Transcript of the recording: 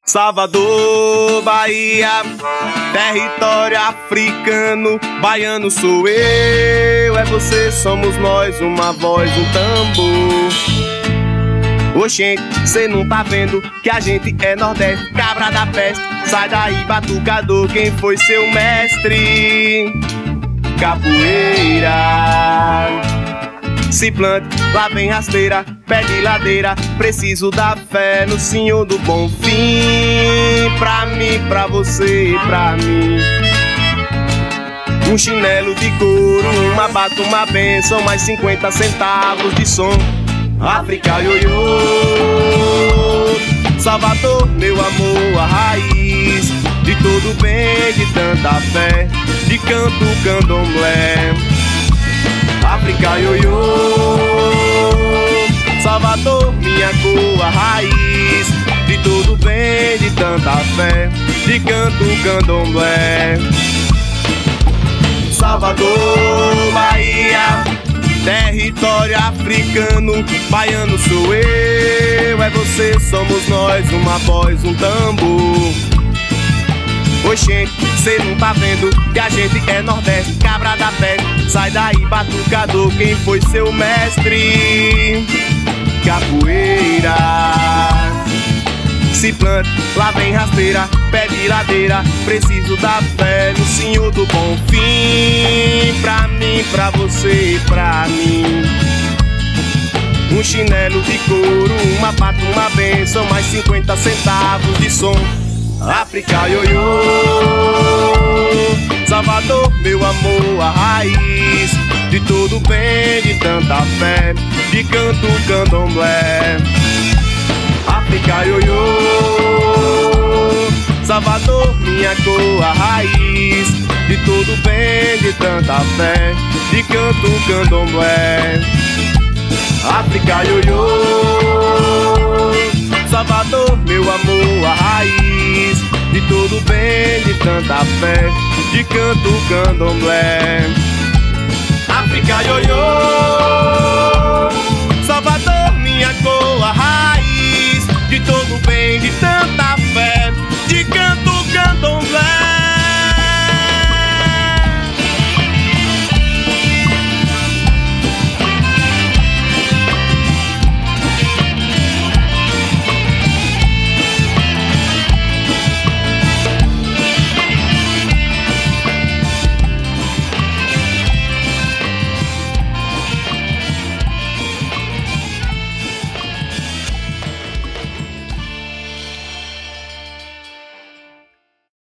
Salvador, Bahia, território africano, baiano sou eu, é você, somos nós, uma voz, um tambor. Oxente, cê não tá vendo que a gente é Nordeste, cabra da peste, sai daí, batucador, quem foi seu mestre? Capoeira. Se plante, lá vem rasteira, pé de ladeira, preciso da fé no Senhor do Bom Fim. Pra mim, pra você e pra mim. Um chinelo de couro, uma bata, uma benção, mais 50 centavos de som. África, ioiô. Salvador, meu amor, a raiz de todo bem, de tanta fé, de canto candomblé. África, ioiô. Salvador, minha cor, a raiz de todo bem, de tanta fé, de canto candomblé. Salvador, Bahia, território africano, baiano sou eu, é você, somos nós, uma voz, um tambor. Oxente, cê não tá vendo que a gente é Nordeste, cabra da peste, sai daí, batucador, quem foi seu mestre? Capoeira. Se plante, lá vem rasteira, pé de ladeira, preciso da fé no Senhor do Bom Fim. Pra mim, pra você e pra mim. Um chinelo de couro, uma pata, uma benção, mais 50 centavos de som. África, ioiô. Salvador, meu amor, a raiz de todo bem, de tanta fé, de canto candomblé. África, ioiô. Salvador, minha cor, a raiz de todo bem, de tanta fé, de canto candomblé. África, ioiô. Salvador, meu amor, a raiz de todo bem, de tanta fé, de canto candomblé. África, ioiô. Salvador, minha cor, a raiz de todo bem, de